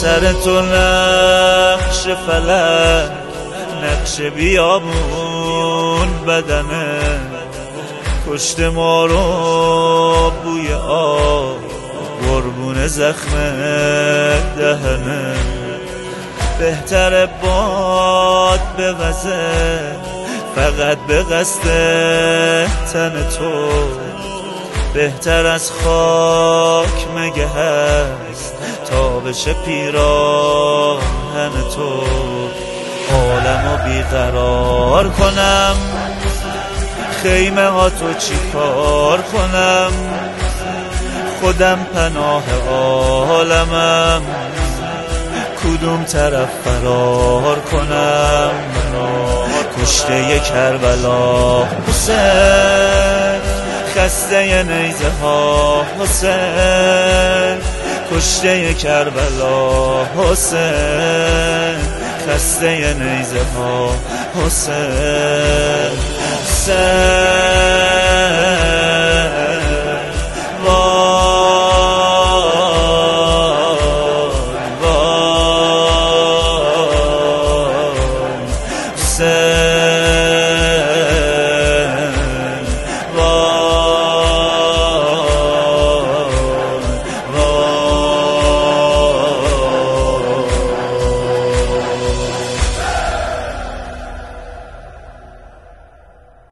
سر تو نقش فلک، نقش بیابون بدنه، کشت ما رو بوی آب، قربون زخم دهنه. بهتر باد به وزه، فقط به قصد تن تو، بهتر از خاک مگه هست تا بشه پیراهن تو. عالمو بیقرار کنم، خیمه ها تو چی کار کنم، خودم پناه عالمم، کدوم طرف فرار کنم. کشته کربلا حسین، خسته نیزه ها حسین، کشته کربلا حسین، خسته نیزه ها حسین.